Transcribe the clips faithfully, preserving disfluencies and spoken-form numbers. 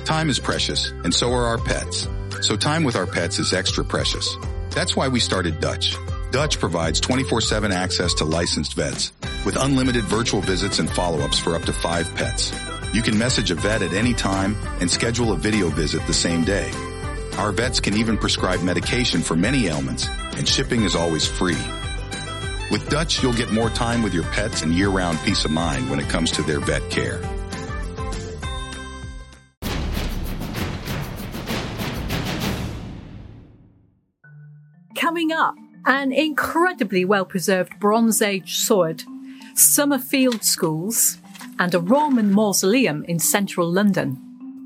Time is precious, and so are our pets. So time with our pets is extra precious. That's why we started Dutch. Dutch provides twenty-four seven access to licensed vets with unlimited virtual visits and follow-ups for up to five pets. You can message a vet at any time and schedule a video visit the same day. Our vets can even prescribe medication for many ailments, and shipping is always free. With Dutch, you'll get more time with your pets and year-round peace of mind when it comes to their vet care. Coming up, an incredibly well-preserved Bronze Age sword, Summerfield Schools, and a Roman mausoleum in central London.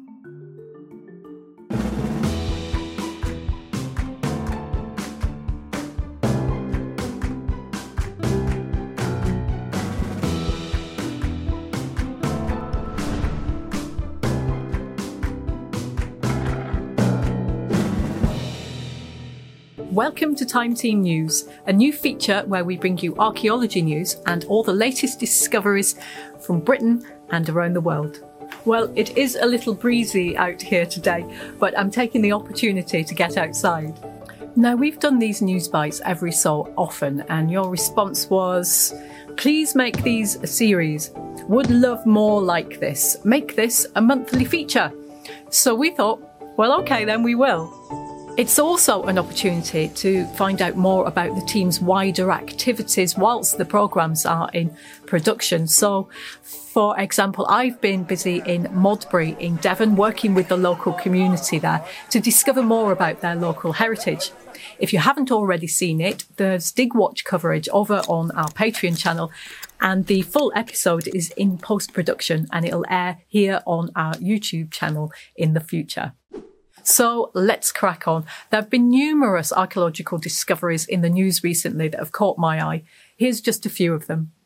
Welcome to Time Team News, a new feature where we bring you archaeology news and all the latest discoveries from Britain and around the world. Well, it is a little breezy out here today, but I'm taking the opportunity to get outside. Now, we've done these news bites every so often, and your response was, please make these a series. Would love more like this. Make this a monthly feature. So we thought, well, okay, then we will. It's also an opportunity to find out more about the team's wider activities whilst the programmes are in production. So, for example, I've been busy in Modbury in Devon, working with the local community there to discover more about their local heritage. If you haven't already seen it, there's Digwatch coverage over on our Patreon channel, and the full episode is in post-production and it'll air here on our YouTube channel in the future. So let's crack on. There have been numerous archaeological discoveries in the news recently that have caught my eye. Here's just a few of them.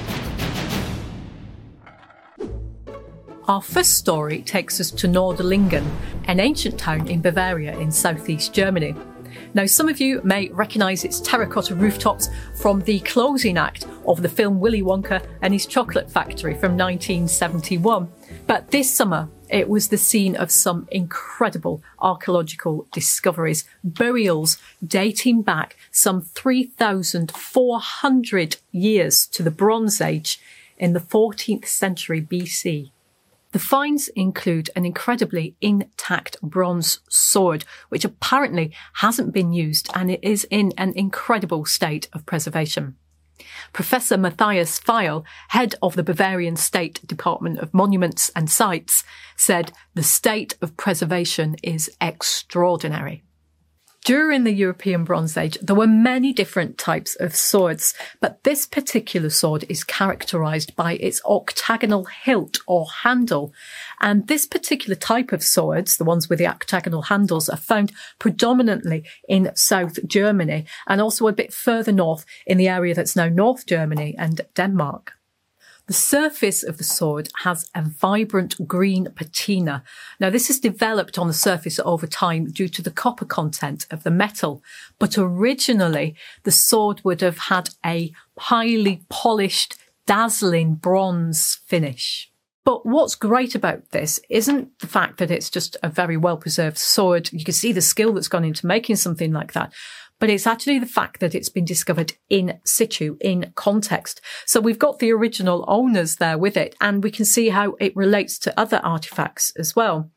Our first story takes us to Nordlingen, an ancient town in Bavaria in southeast Germany. Now, some of you may recognise its terracotta rooftops from the closing act of the film Willy Wonka and His Chocolate Factory from nineteen seventy-one. But this summer, it was the scene of some incredible archaeological discoveries, burials dating back some three thousand four hundred years to the Bronze Age in the fourteenth century B C. The finds include an incredibly intact bronze sword, which apparently hasn't been used, and it is in an incredible state of preservation. Professor Matthias Feil, head of the Bavarian State Department of Monuments and Sites, said the state of preservation is extraordinary. During the European Bronze Age, there were many different types of swords, but this particular sword is characterised by its octagonal hilt or handle. And this particular type of swords, the ones with the octagonal handles, are found predominantly in South Germany and also a bit further north in the area that's now North Germany and Denmark. The surface of the sword has a vibrant green patina. Now, this has developed on the surface over time due to the copper content of the metal, but originally the sword would have had a highly polished, dazzling bronze finish. But what's great about this isn't the fact that it's just a very well-preserved sword. You can see the skill that's gone into making something like that. But it's actually the fact that it's been discovered in situ, in context. So we've got the original owners there with it, and we can see how it relates to other artifacts as well.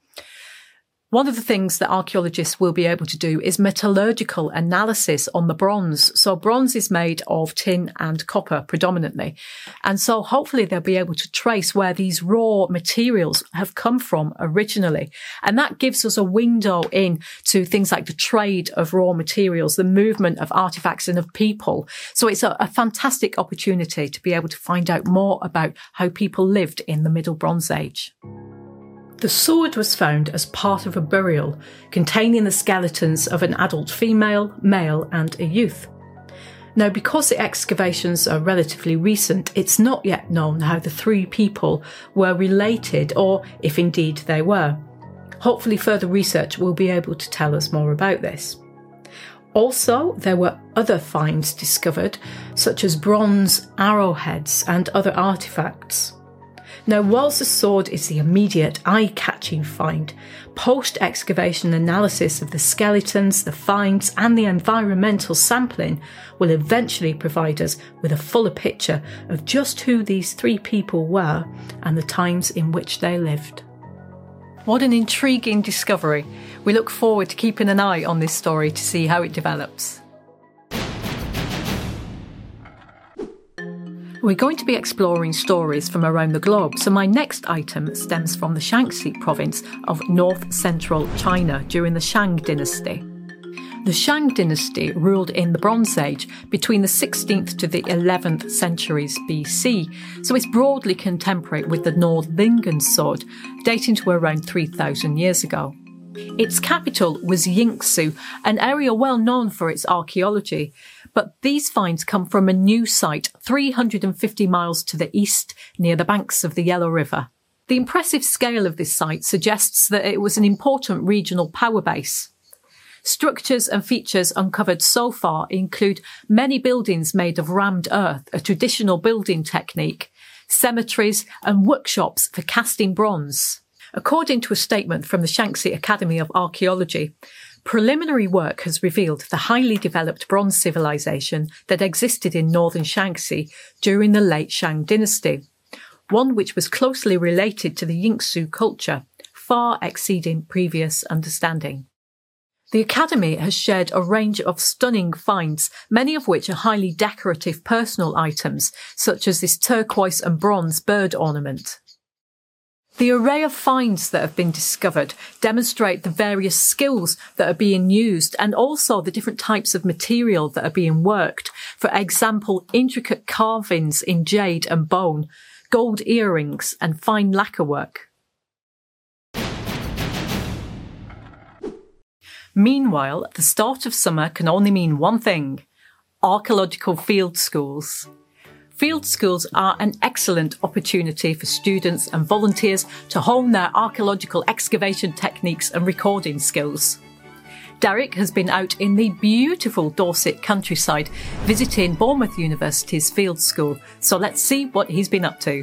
One of the things that archaeologists will be able to do is metallurgical analysis on the bronze. So bronze is made of tin and copper predominantly. And so hopefully they'll be able to trace where these raw materials have come from originally. And that gives us a window in to things like the trade of raw materials, the movement of artifacts and of people. So it's a, a fantastic opportunity to be able to find out more about how people lived in the Middle Bronze Age. The sword was found as part of a burial containing the skeletons of an adult female, male and a youth. Now, because the excavations are relatively recent, it's not yet known how the three people were related or if indeed they were. Hopefully further research will be able to tell us more about this. Also, there were other finds discovered, such as bronze arrowheads and other artefacts. Now, whilst the sword is the immediate eye-catching find, post-excavation analysis of the skeletons, the finds and the environmental sampling will eventually provide us with a fuller picture of just who these three people were and the times in which they lived. What an intriguing discovery. We look forward to keeping an eye on this story to see how it develops. We're going to be exploring stories from around the globe, so my next item stems from the Shaanxi province of north-central China during the Shang dynasty. The Shang dynasty ruled in the Bronze Age between the sixteenth to the eleventh centuries B C, so it's broadly contemporary with the Nordlingen sword, dating to around three thousand years ago. Its capital was Yingzhou, an area well known for its archaeology, but these finds come from a new site three hundred fifty miles to the east near the banks of the Yellow River. The impressive scale of this site suggests that it was an important regional power base. Structures and features uncovered so far include many buildings made of rammed earth, a traditional building technique, cemeteries and workshops for casting bronze. According to a statement from the Shaanxi Academy of Archaeology, preliminary work has revealed the highly developed bronze civilization that existed in northern Shaanxi during the late Shang dynasty, one which was closely related to the Yingzhou culture, far exceeding previous understanding. The Academy has shared a range of stunning finds, many of which are highly decorative personal items, such as this turquoise and bronze bird ornament. The array of finds that have been discovered demonstrate the various skills that are being used and also the different types of material that are being worked. For example, intricate carvings in jade and bone, gold earrings and fine lacquer work. Meanwhile, the start of summer can only mean one thing: archaeological field schools. Field schools are an excellent opportunity for students and volunteers to hone their archaeological excavation techniques and recording skills. Derek has been out in the beautiful Dorset countryside visiting Bournemouth University's field school, so let's see what he's been up to.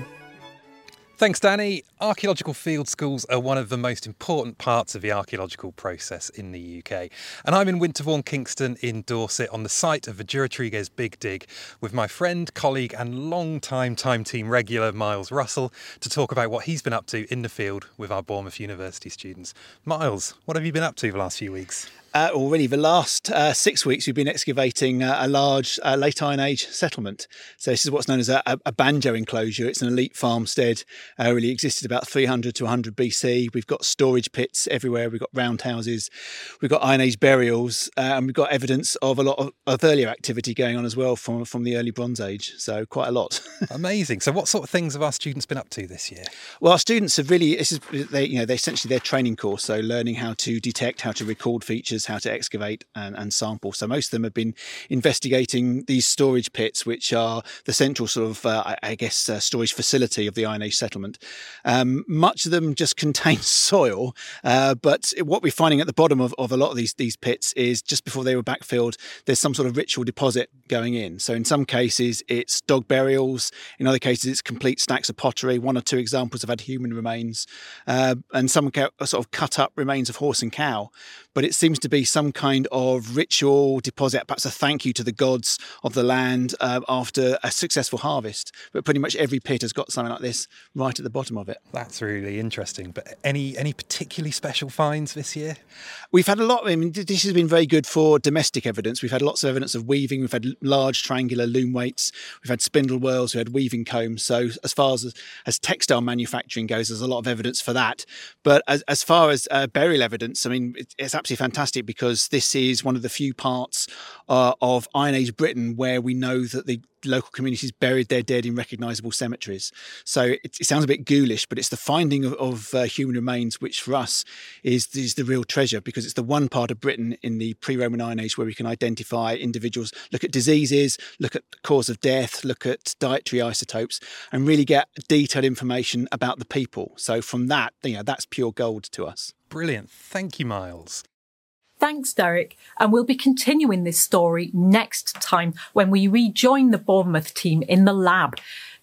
Thanks, Danny. Archaeological field schools are one of the most important parts of the archaeological process in the U K. And I'm in Winterbourne, Kingston in Dorset on the site of the Duratrigues Big Dig with my friend, colleague and long-time Time Team regular Miles Russell to talk about what he's been up to in the field with our Bournemouth University students. Miles, what have you been up to the last few weeks? Uh, already the last uh, six weeks we've been excavating uh, a large uh, late Iron Age settlement. So this is what's known as a, a banjo enclosure. It's an elite farmstead, uh, really existed about three hundred to one hundred B C. We've got storage pits everywhere, we've got roundhouses, we've got Iron Age burials, uh, and we've got evidence of a lot of, of earlier activity going on as well from, from the early Bronze Age, so quite a lot. Amazing. So what sort of things have our students been up to this year? Well, our students have really, this is, they, you know, they essentially their training course, so learning how to detect, how to record features, how to excavate and, and sample. So most of them have been investigating these storage pits, which are the central sort of, uh, I, I guess, uh, storage facility of the Iron Age settlement. Um, much of them just contain soil, uh, but what we're finding at the bottom of, of a lot of these, these pits is just before they were backfilled, there's some sort of ritual deposit going in. So in some cases, it's dog burials. In other cases, it's complete stacks of pottery. One or two examples have had human remains, uh, and some sort of cut up remains of horse and cow. But it seems to be some kind of ritual deposit, perhaps a thank you to the gods of the land uh, after a successful harvest. But pretty much every pit has got something like this right at the bottom of it. That's really interesting. But any any particularly special finds this year? We've had a lot. I mean, this has been very good for domestic evidence. We've had lots of evidence of weaving. We've had large triangular loom weights. We've had spindle whorls. We had weaving combs. So as far as as textile manufacturing goes, there's a lot of evidence for that. But as, as far as uh, burial evidence, I mean, it, it's absolutely fantastic because this is one of the few parts uh, of Iron Age Britain where we know that the local communities buried their dead in recognisable cemeteries. So it, it sounds a bit ghoulish, but it's the finding of, of uh, human remains which for us is, is the real treasure, because it's the one part of Britain in the pre-Roman Iron Age where we can identify individuals, look at diseases, look at the cause of death, look at dietary isotopes, and really get detailed information about the people. So from that, you know, that's pure gold to us. Brilliant. Thank you, Miles. Thanks, Derek. And we'll be continuing this story next time when we rejoin the Bournemouth team in the lab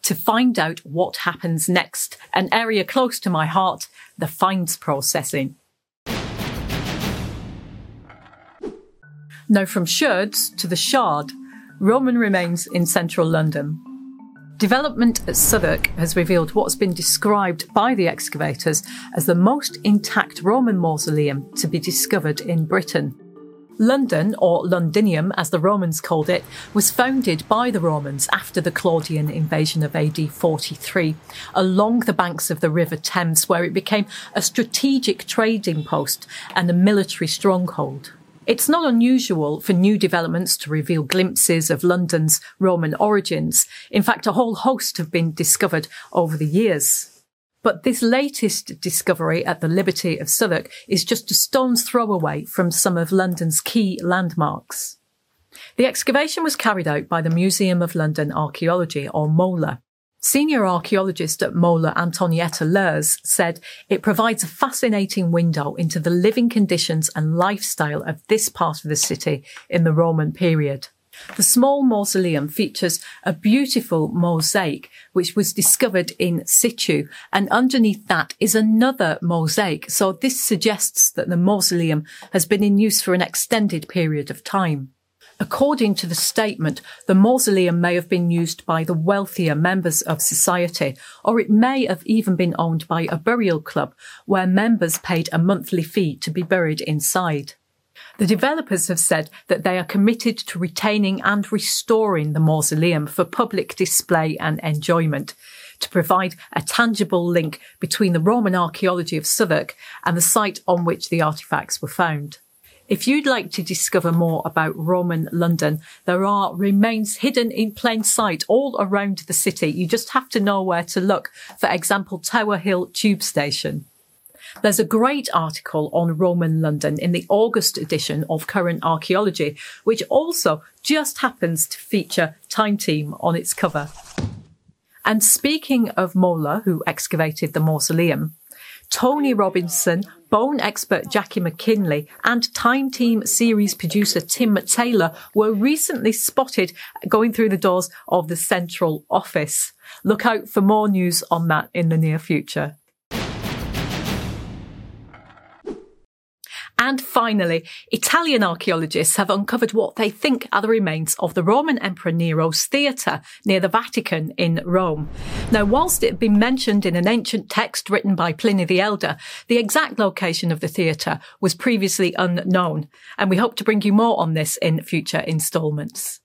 to find out what happens next, an area close to my heart, the finds processing. Now from Sherds to the Shard, Roman remains in central London. Development at Southwark has revealed what's been described by the excavators as the most intact Roman mausoleum to be discovered in Britain. London, or Londinium as the Romans called it, was founded by the Romans after the Claudian invasion of A D forty-three, along the banks of the River Thames, where it became a strategic trading post and a military stronghold. It's not unusual for new developments to reveal glimpses of London's Roman origins. In fact, a whole host have been discovered over the years. But this latest discovery at the Liberty of Southwark is just a stone's throw away from some of London's key landmarks. The excavation was carried out by the Museum of London Archaeology, or MOLA. Senior archaeologist at MOLA, Antonietta Lers, said it provides a fascinating window into the living conditions and lifestyle of this part of the city in the Roman period. The small mausoleum features a beautiful mosaic which was discovered in situ, and underneath that is another mosaic, so this suggests that the mausoleum has been in use for an extended period of time. According to the statement, the mausoleum may have been used by the wealthier members of society, or it may have even been owned by a burial club where members paid a monthly fee to be buried inside. The developers have said that they are committed to retaining and restoring the mausoleum for public display and enjoyment, to provide a tangible link between the Roman archaeology of Southwark and the site on which the artefacts were found. If you'd like to discover more about Roman London, there are remains hidden in plain sight all around the city. You just have to know where to look. For example, Tower Hill Tube Station. There's a great article on Roman London in the August edition of Current Archaeology, which also just happens to feature Time Team on its cover. And speaking of MOLA, who excavated the mausoleum, Tony Robinson, bone expert Jackie McKinley and Time Team series producer Tim Taylor were recently spotted going through the doors of the central office. Look out for more news on that in the near future. And finally, Italian archaeologists have uncovered what they think are the remains of the Roman Emperor Nero's theatre near the Vatican in Rome. Now, whilst it had been mentioned in an ancient text written by Pliny the Elder, the exact location of the theatre was previously unknown, and we hope to bring you more on this in future instalments.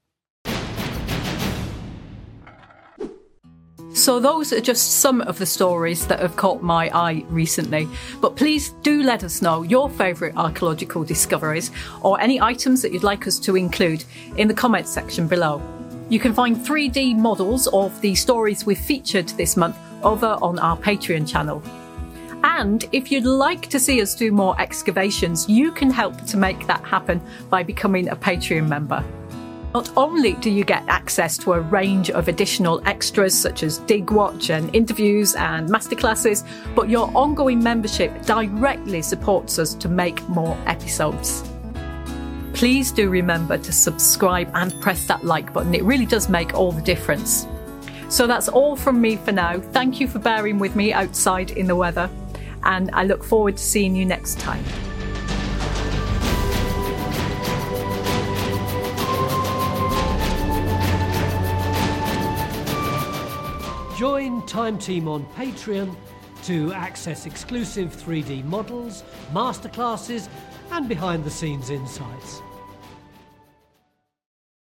So those are just some of the stories that have caught my eye recently. But please do let us know your favourite archaeological discoveries or any items that you'd like us to include in the comments section below. You can find three D models of the stories we've featured this month over on our Patreon channel. And if you'd like to see us do more excavations, you can help to make that happen by becoming a Patreon member. Not only do you get access to a range of additional extras such as Dig Watch and interviews and masterclasses, but your ongoing membership directly supports us to make more episodes. Please do remember to subscribe and press that like button. It really does make all the difference. So that's all from me for now. Thank you for bearing with me outside in the weather, and I look forward to seeing you next time. Join Time Team on Patreon to access exclusive three D models, masterclasses and behind-the-scenes insights.